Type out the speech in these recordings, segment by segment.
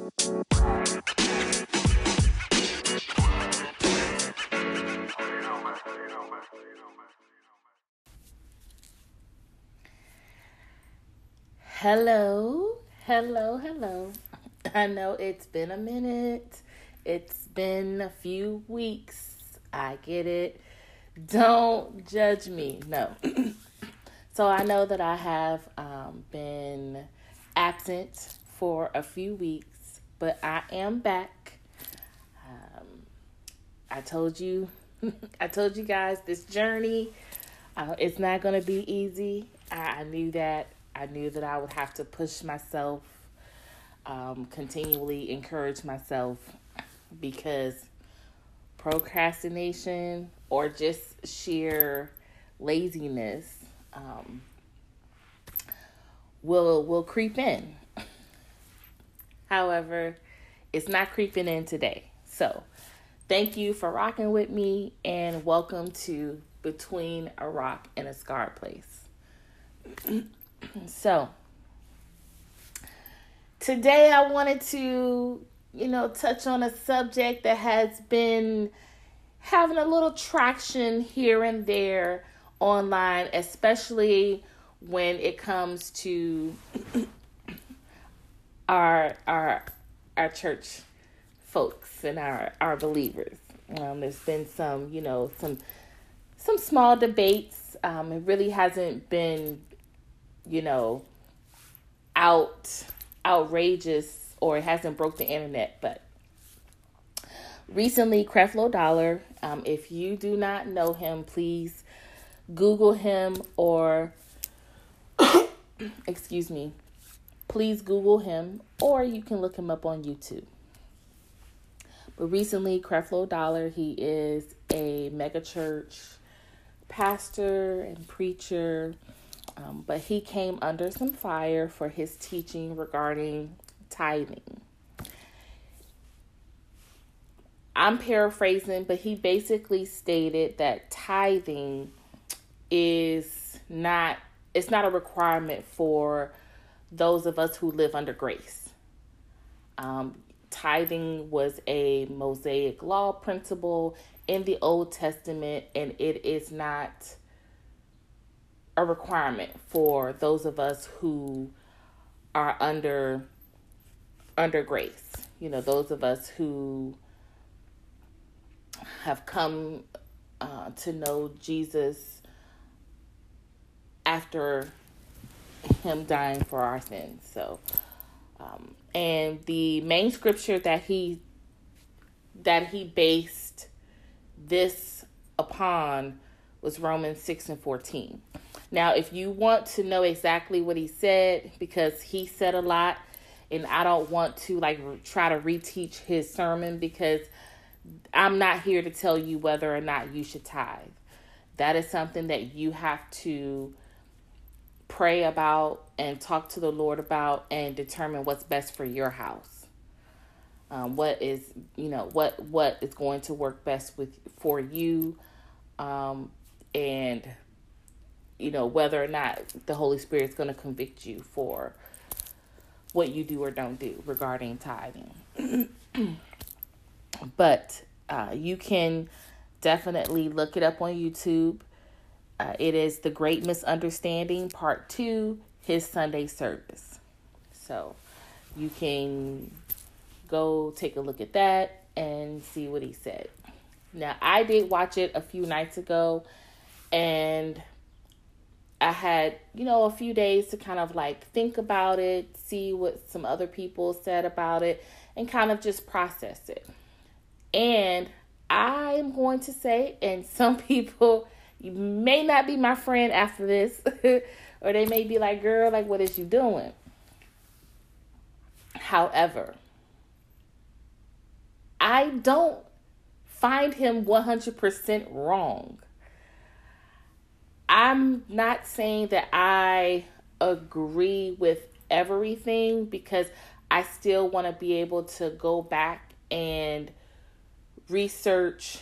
Hello, hello. I know it's been a minute. It's been a few weeks. I get it. Don't judge me. No. So I know that I have been absent for a few weeks, but I am back. Um, I told you, I told you guys this journey. It's not going to be easy. I knew that. I knew that I would have to push myself, continually encourage myself, because procrastination or just sheer laziness will creep in. However, it's not creeping in today. So, thank you for rocking with me, and welcome to Between a Rock and a Scarred Place. So, today I wanted to, touch on a subject that has been having a little traction here and there online, especially when it comes to our church folks and our believers. There's been some small debates. It really hasn't been, outrageous, or it hasn't broke the internet. But recently, Creflo Dollar, if you do not know him, please Google him, or excuse me, please Google him, or you can look him up on YouTube. But recently, Creflo Dollar, he is a megachurch pastor and preacher, but he came under some fire for his teaching regarding tithing. I'm paraphrasing, but he basically stated that tithing it's not a requirement for those of us who live under grace. Tithing was a Mosaic law principle in the Old Testament, and it is not a requirement for those of us who are under grace. Those of us who have come to know Jesus after him dying for our sins. So, and the main scripture that he based this upon was Romans 6:14. Now, if you want to know exactly what he said, because he said a lot, and I don't want to try to reteach his sermon, because I'm not here to tell you whether or not you should tithe. That is something that you have to pray about and talk to the Lord about, and determine what's best for your house. What is going to work best for you, and whether or not the Holy Spirit is going to convict you for what you do or don't do regarding tithing. But you can definitely look it up on YouTube. It is The Great Misunderstanding, Part 2, his Sunday service. So you can go take a look at that and see what he said. Now, I did watch it a few nights ago, and I had, a few days to kind of think about it, see what some other people said about it, and kind of just process it. And I am going to say, and some people, you may not be my friend after this, or they may be like, girl, what is you doing? However, I don't find him 100% wrong. I'm not saying that I agree with everything, because I still want to be able to go back and research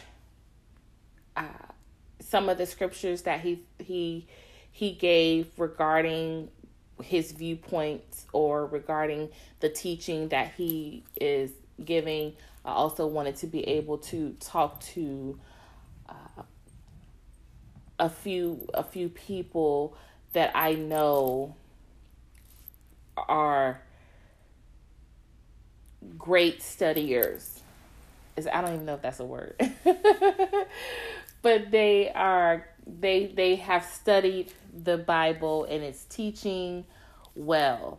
some of the scriptures that he gave regarding his viewpoints or regarding the teaching that he is giving. I also wanted to be able to talk to a few people that I know are great studiers. I don't even know if that's a word. But they have studied the Bible and its teaching well.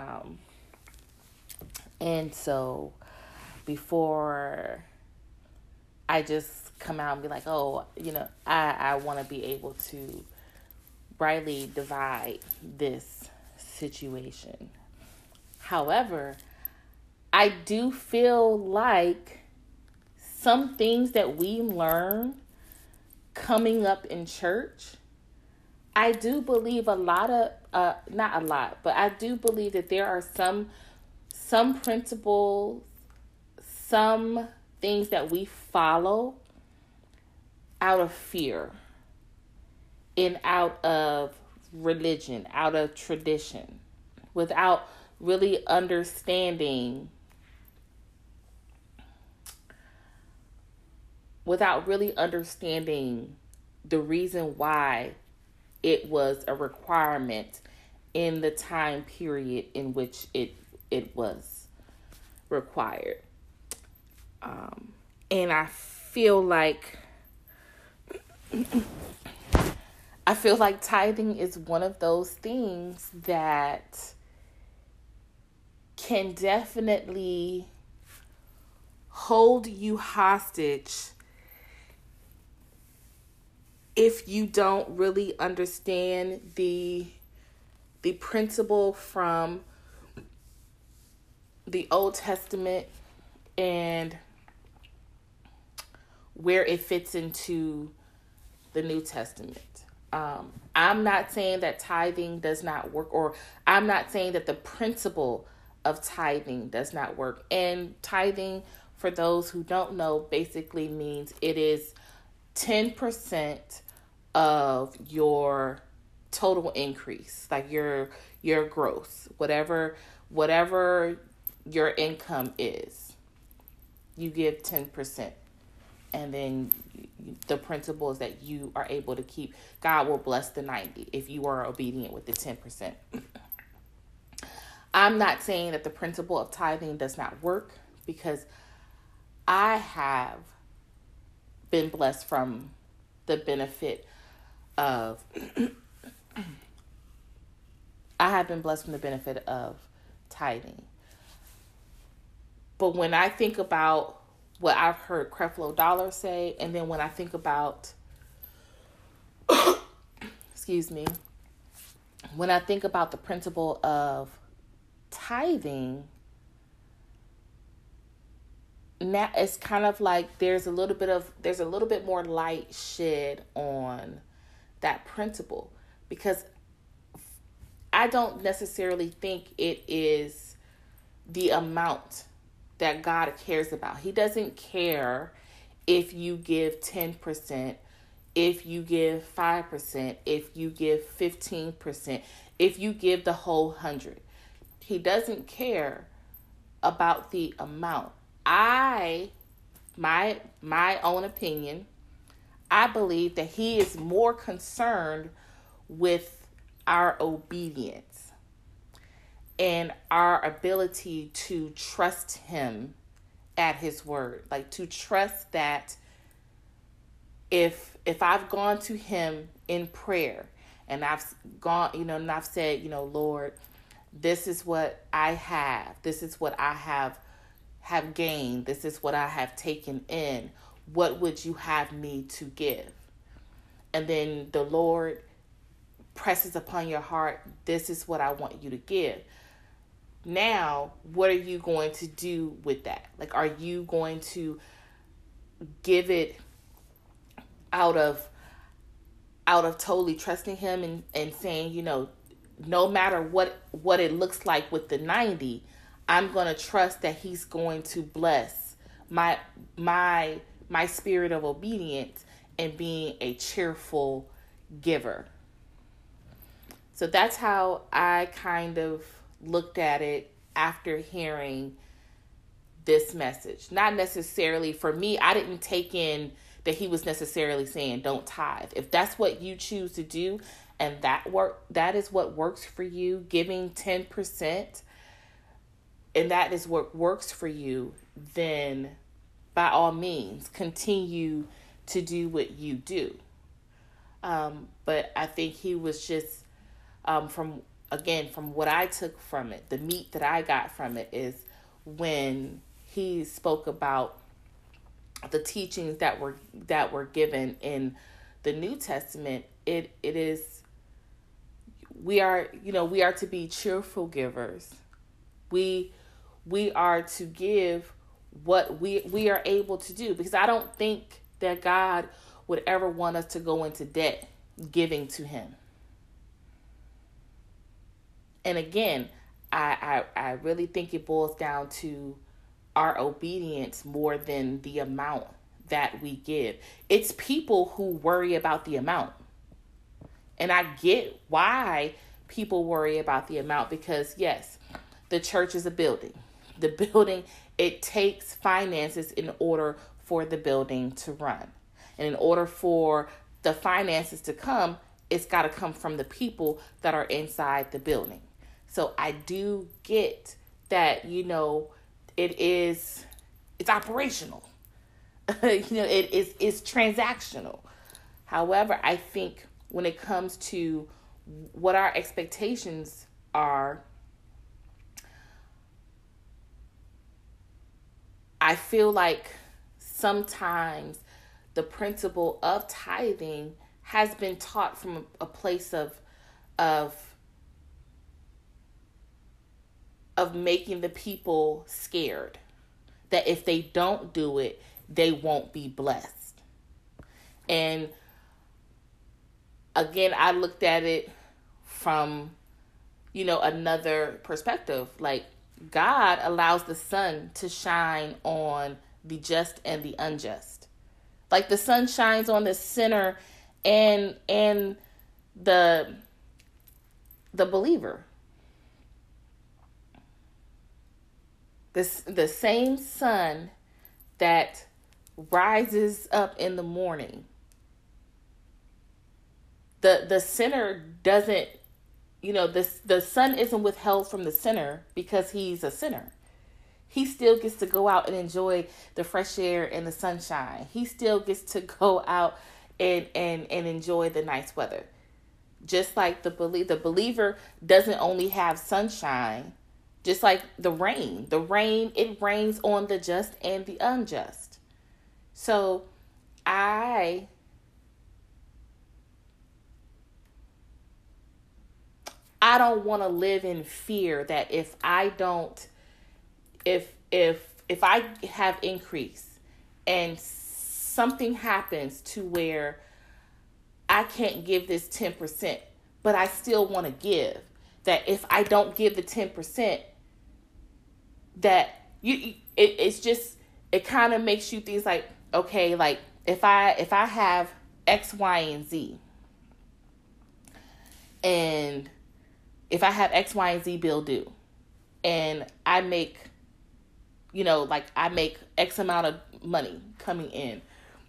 And so before I just come out and be like, oh, I want to be able to rightly divide this situation. However, I do feel like some things that we learn coming up in church, I do believe not a lot, but I do believe that there are some principles, some things that we follow out of fear and out of religion, out of tradition, without really understanding the reason why it was a requirement in the time period in which it was required. And I feel like tithing is one of those things that can definitely hold you hostage if you don't really understand the principle from the Old Testament and where it fits into the New Testament. I'm not saying that tithing does not work, or I'm not saying that the principle of tithing does not work. And tithing, for those who don't know, basically means it is 10% of your total increase, like your gross, whatever your income is, you give 10%. And then the principle is that you are able to keep, God will bless the 90 if you are obedient with the 10%. I'm not saying that the principle of tithing does not work, because I have been blessed from the benefit of tithing. But when I think about what I've heard Creflo Dollar say, and then when I think about when I think about the principle of tithing, now it's kind of like there's a little bit more light shed on that principle, because I don't necessarily think it is the amount that God cares about. He doesn't care if you give 10%, if you give 5%, if you give 15%, if you give the whole 100. He doesn't care about the amount. My own opinion, I believe that he is more concerned with our obedience and our ability to trust him at his word. Like, to trust that if I've gone to him in prayer and I've gone, and I've said, Lord, this is what I have. This is what I have gained. This is what I have taken in. What would you have me to give? And then the Lord presses upon your heart, this is what I want you to give. Now, what are you going to do with that? Like, are you going to give it out of totally trusting him and saying, no matter what it looks like with the 90, I'm going to trust that he's going to bless my spirit of obedience and being a cheerful giver. So that's how I kind of looked at it after hearing this message. Not necessarily for me, I didn't take in that he was necessarily saying don't tithe. If that's what you choose to do and that is what works for you, giving 10%, and that is what works for you, then by all means continue to do what you do. But I think he was just from what I took from it, the meat that I got from it is when he spoke about the teachings that were given in the New Testament. It is, we are to be cheerful givers. We are to give what we are able to do, because I don't think that God would ever want us to go into debt giving to him. And again, I really think it boils down to our obedience more than the amount that we give. It's people who worry about the amount. And I get why people worry about the amount, because yes, the church is a building. The building, it takes finances in order for the building to run. And in order for the finances to come, it's got to come from the people that are inside the building. So I do get that, it's operational. It's transactional. However, I think when it comes to what our expectations are, I feel like sometimes the principle of tithing has been taught from a place of making the people scared that if they don't do it, they won't be blessed. And again, I looked at it from, another perspective. Like, God allows the sun to shine on the just and the unjust. Like the sun shines on the sinner and the believer. The same sun that rises up in the morning. The sinner doesn't, the sun isn't withheld from the sinner because he's a sinner. He still gets to go out and enjoy the fresh air and the sunshine. He still gets to go out and enjoy the nice weather. Just like the believer doesn't only have sunshine, just like the rain. It rains on the just and the unjust. So I don't want to live in fear that if I have increase and something happens to where I can't give this 10%, but I still want to give, that if I don't give the 10%, that it kind of makes you think like, okay, like if I have X, Y, and Z, and if I have X, Y, and Z bill due, and I make, I make X amount of money coming in,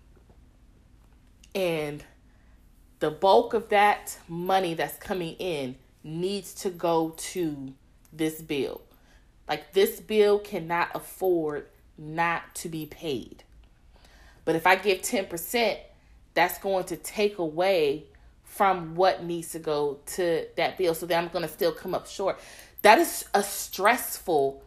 and the bulk of that money that's coming in needs to go to this bill. Like, this bill cannot afford not to be paid. But if I give 10%, that's going to take away from what needs to go to that bill. So then I'm going to still come up short. That is a stressful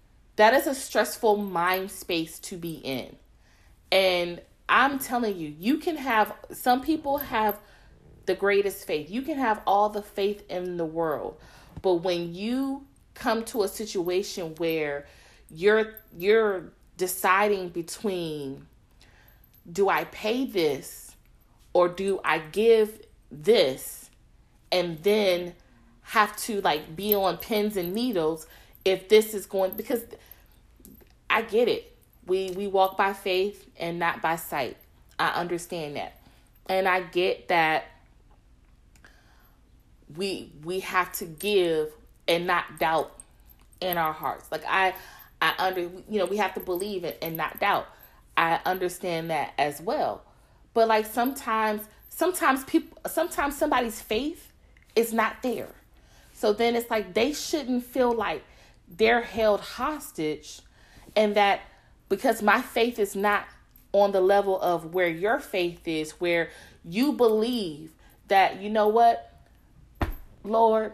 mind space to be in. And I'm telling you, some people have the greatest faith. You can have all the faith in the world. But when you come to a situation where you're deciding between, do I pay this or do I give this, and then have to be on pins and needles if this is going, because I get it. We walk by faith and not by sight. I understand that. And I get that we have to give and not doubt in our hearts. Like we have to believe it and not doubt. I understand that as well. But like sometimes somebody's faith is not there. So then it's like they shouldn't feel like they're held hostage, and that because my faith is not on the level of where your faith is, where you believe that, you know what, Lord,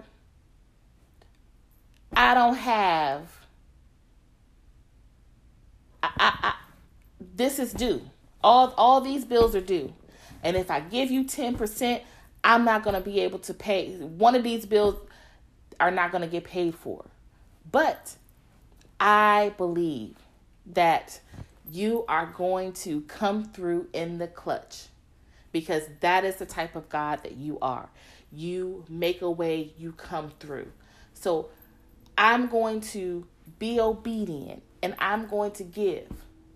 I don't have, this is due. All these bills are due. And if I give you 10%, I'm not going to be able to pay. One of these bills are not going to get paid for. But I believe that you are going to come through in the clutch, because that is the type of God that you are. You make a way, you come through. So I'm going to be obedient, and I'm going to give,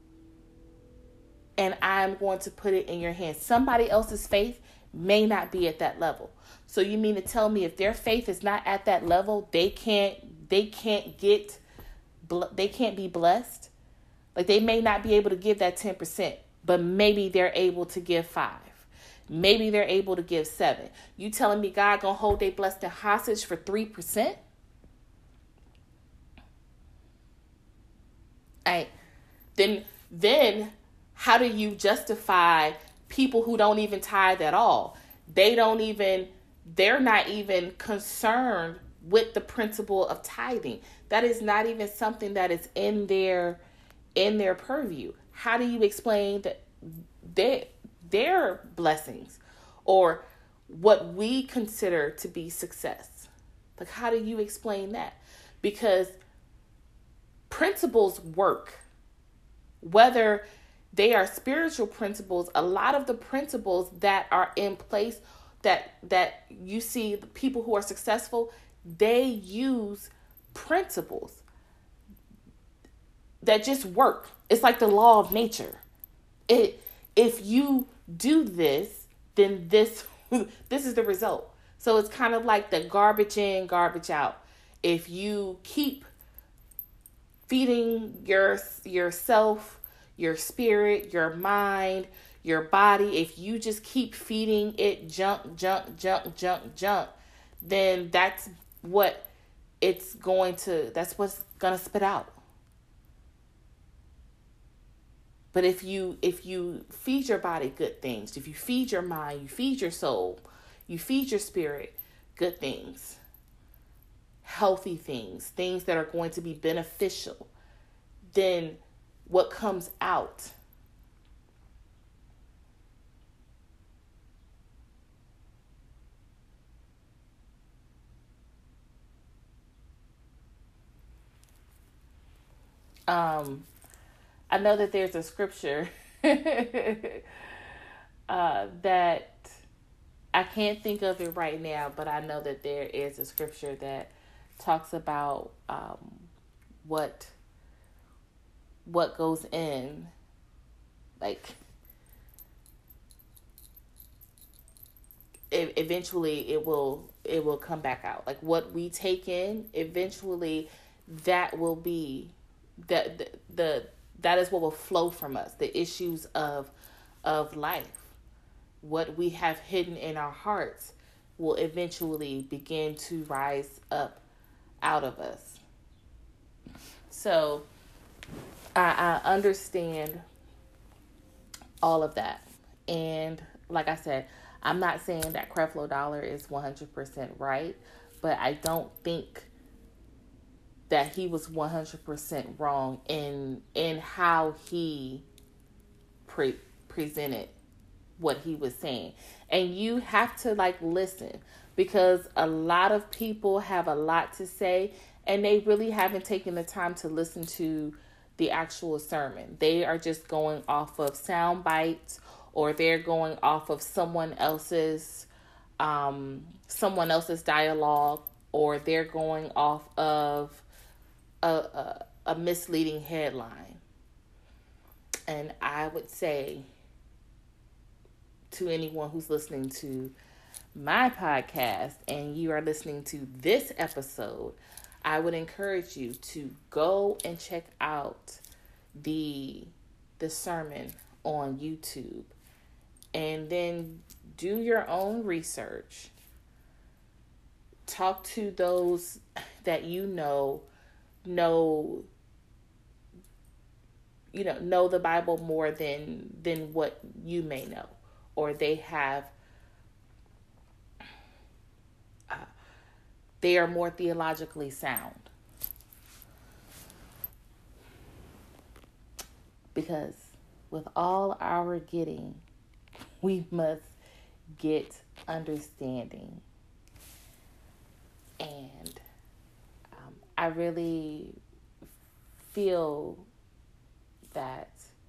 and I'm going to put it in your hands. Somebody else's faith may not be at that level. So you mean to tell me if their faith is not at that level, they can't be blessed? Like they may not be able to give that 10%, but maybe they're able to give 5. Maybe they're able to give 7. You telling me God gonna hold their blessing hostage for 3%? Then how do you justify people who don't even tithe at all? They're not even concerned with the principle of tithing. That is not even something that is in their purview. How do you explain that their blessings or what we consider to be success? Like, how do you explain that? Because principles work. Whether they are spiritual principles, a lot of the principles that are in place that you see the people who are successful, they use principles that just work. It's like the law of nature. If you do this, then this is the result. So it's kind of like the garbage in, garbage out. If you keep feeding yourself, your spirit, your mind, your body, if you just keep feeding it junk, then that's what's going to spit out. But if you feed your body good things, if you feed your mind, you feed your soul, you feed your spirit good things, healthy things that are going to be beneficial, then what comes out I know that there's a scripture that I can't think of it right now, but I know that there is a scripture that talks about what goes in, like eventually it will come back out. Like what we take in, eventually that will be that is what will flow from us. The issues of life, what we have hidden in our hearts, will eventually begin to rise up out of us. So I understand all of that. And like I said, I'm not saying that Creflo Dollar is 100% right, but I don't think that he was 100% wrong in how he presented what he was saying. And you have to listen, because a lot of people have a lot to say and they really haven't taken the time to listen to the actual sermon. They are just going off of sound bites, or they're going off of someone else's dialogue, or they're going off of a misleading headline. And I would say to anyone who's listening to my podcast and you are listening to this episode, I would encourage you to go and check out the sermon on YouTube, and then do your own research. Talk to those that know the Bible more than what you may know, or they are more theologically sound. Because with all our getting, we must get understanding. And I really feel that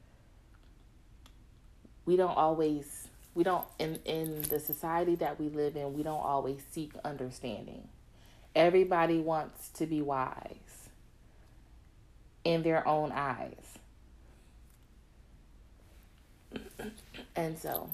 in the society that we live in, we don't always seek understanding. Everybody wants to be wise in their own eyes. And so,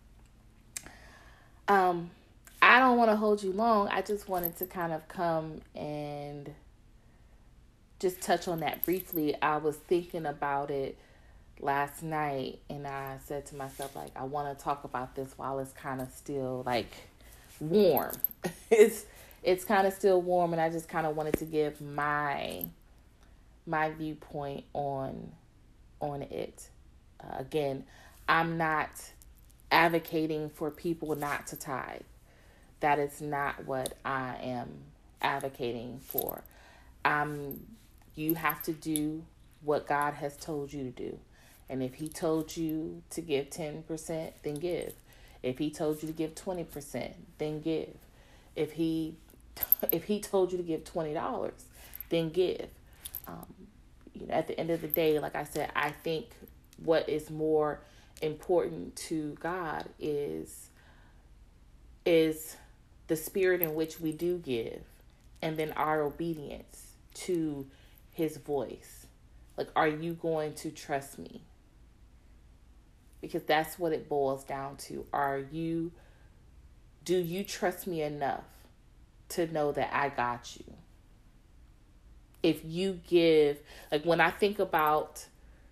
I don't want to hold you long. I just wanted to kind of come and just touch on that briefly. I was thinking about it last night, and I said to myself, like, I want to talk about this while it's kind of still like warm. It's kind of still warm, and I just kind of wanted to give my viewpoint on it. Again, I'm not advocating for people not to tithe. That is not what I am advocating for. You have to do what God has told you to do. And if he told you to give 10%, then give. If he told you to give 20%, then give. If he told you to give $20, then give. At the end of the day, like I said, I think what is more important to God is the spirit in which we do give, and then our obedience to his voice. Like, are you going to trust me? Because that's what it boils down to. Do you trust me enough to know that I got you? If you give, like when I think about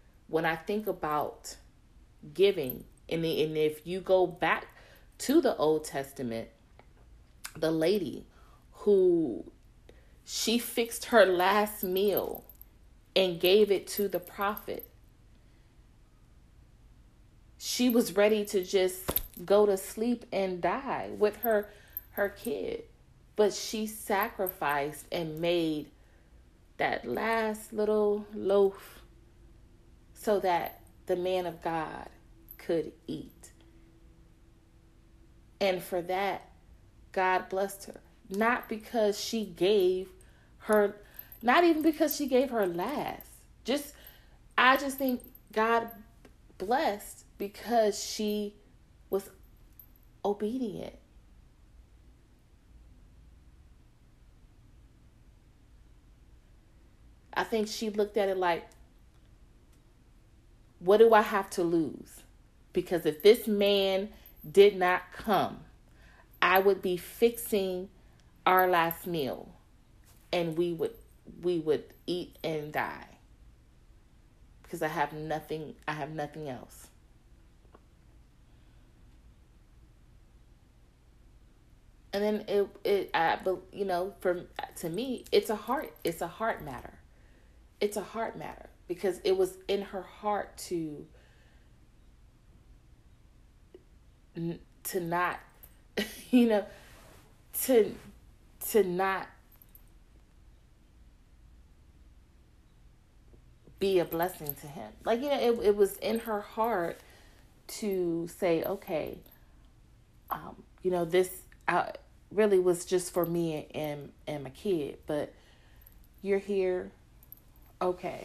giving, and if you go back to the Old Testament, the lady who she fixed her last meal and gave it to the prophet, she was ready to just go to sleep and die with her kid, but she sacrificed and made that last little loaf so that the man of God could eat. And for that, God blessed her. Not even because she gave her last. I just think God blessed because she was obedient. I think she looked at it like, what do I have to lose? Because if this man did not come, I would be fixing our last meal, and we would eat and die. Because I have nothing else. And then to me, it's a heart matter. It's a heart matter, because it was in her heart to not, to not be a blessing to him. Like, it was in her heart to say, okay, this really was just for me and my kid, but you're here. Okay.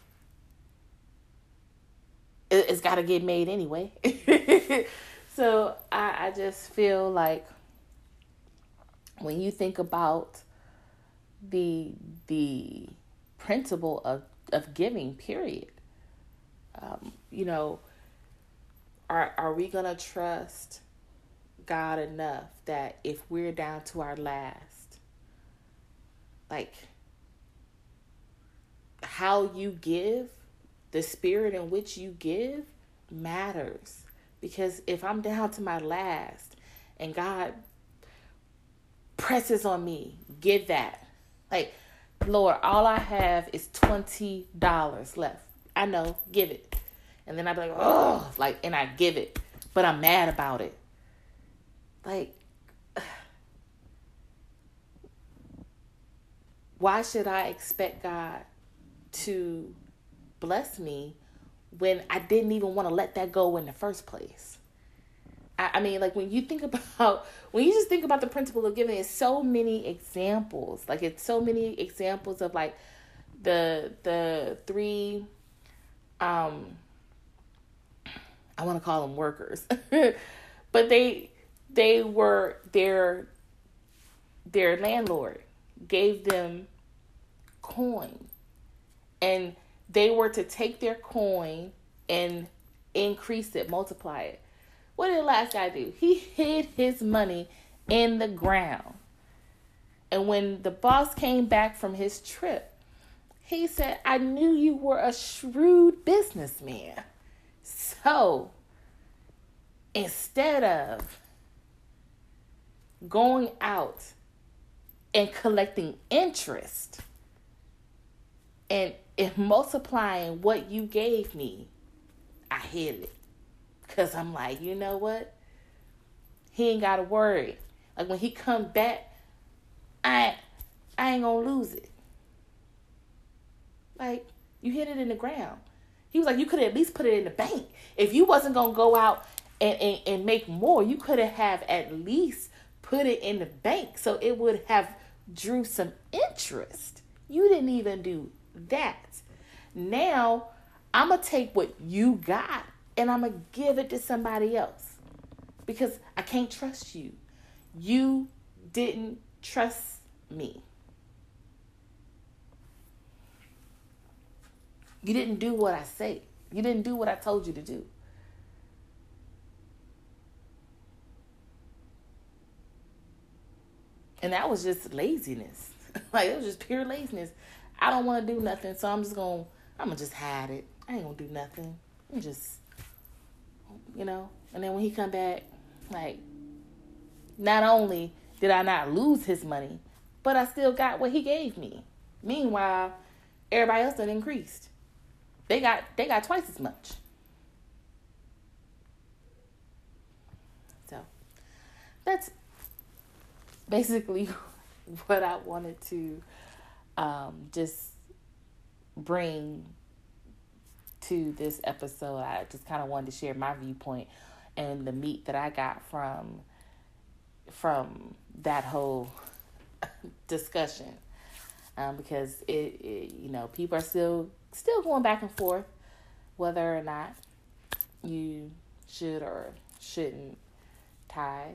It's got to get made anyway. So I just feel like when you think about the principle of giving, period, are we going to trust God enough that if we're down to our last, like, how you give, the spirit in which you give matters. Because if I'm down to my last and God presses on me, give that. Like, Lord, all I have is $20 left. I know, give it. And then I'd be like, oh, like, and I give it. But I'm mad about it. Like, why should I expect God to bless me when I didn't even want to let that go in the first place? I mean, like, when you just think about the principle of giving, it's so many examples. Like, it's so many examples of, like, the three, I want to call them workers, but they were, their landlord gave them coin, and they were to take their coin and increase it, multiply it. What did the last guy do? He hid his money in the ground. And when the boss came back from his trip, he said, I knew you were a shrewd businessman. So instead of going out and collecting interest and multiplying what you gave me, I hid it. Because I'm like, you know what? He ain't got to worry. Like, when he come back, I ain't going to lose it. Like, you hid it in the ground. He was like, you could have at least put it in the bank. If you wasn't going to go out and make more, you could have at least put it in the bank so it would have drew some interest. You didn't even do that. Now, I'm going to take what you got and I'm going to give it to somebody else because I can't trust you. You didn't trust me. You didn't do what I say. You didn't do what I told you to do. And that was just laziness. Like, it was just pure laziness. I don't want to do nothing, so I'm going to just hide it. I ain't going to do nothing. I'm just, and then when he come back, like, not only did I not lose his money, but I still got what he gave me. Meanwhile, everybody else done increased. They got twice as much. So that's basically what I wanted to just bring to this episode. I just kind of wanted to share my viewpoint and the meat that I got from that whole discussion, because it people are still going back and forth whether or not you should or shouldn't tithe.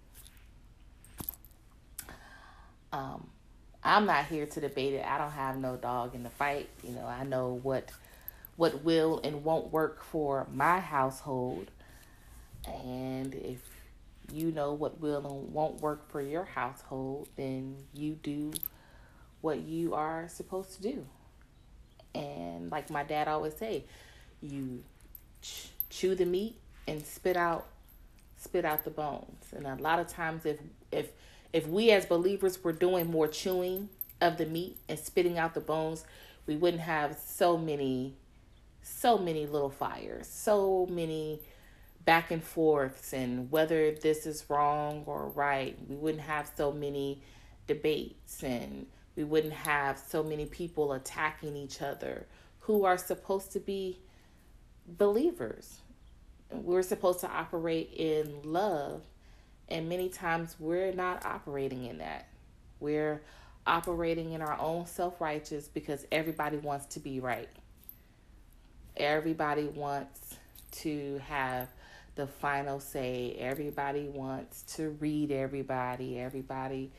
I'm not here to debate it. I don't have no dog in the fight. I know what will and won't work for my household. And if you know what will and won't work for your household, then you do what you are supposed to do. And like my dad always say, you chew the meat and spit out the bones. And a lot of times if we as believers were doing more chewing of the meat and spitting out the bones, we wouldn't have so many little fires, so many back and forths, and whether this is wrong or right. We wouldn't have so many debates, and we wouldn't have so many people attacking each other who are supposed to be believers. We're supposed to operate in love, and many times we're not operating in that. We're operating in our own self-righteous because everybody wants to be right. Everybody wants to have the final say. Everybody wants to read everybody. Everybody,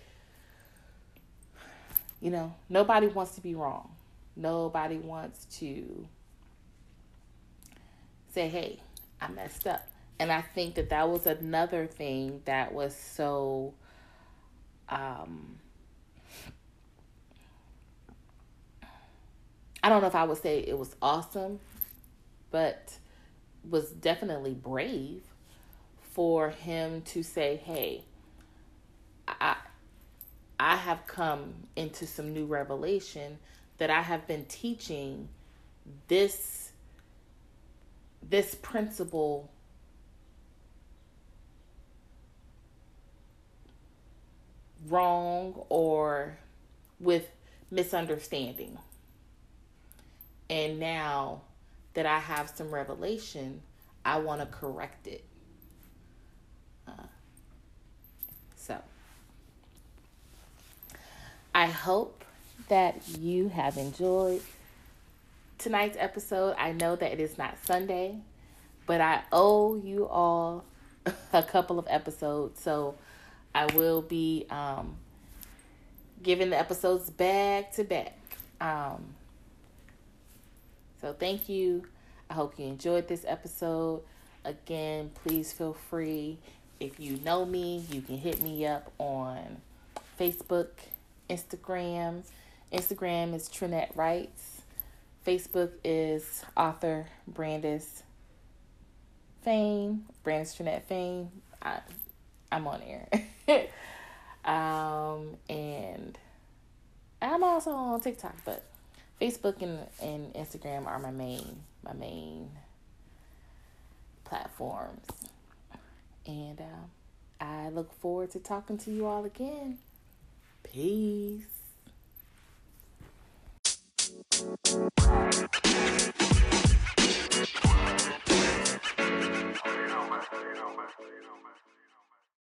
nobody wants to be wrong. Nobody wants to say, hey, I messed up. And I think that that was another thing that was so I don't know if I would say it was awesome, but was definitely brave for him to say, "Hey, I I have come into some new revelation that I have been teaching this principle wrong or with misunderstanding. And now that I have some revelation, I want to correct it." So I hope that you have enjoyed tonight's episode. I know that it is not Sunday, but I owe you all a couple of episodes. So I will be giving the episodes back to back. So thank you. I hope you enjoyed this episode. Again, please feel free. If you know me, you can hit me up on Facebook, Instagram. Instagram is Trinette Writes. Facebook is author Brandis Fame. Brandis Trinette Fame. I'm on air. And I'm also on TikTok, but Facebook and Instagram are my main platforms. And I look forward to talking to you all again. Peace.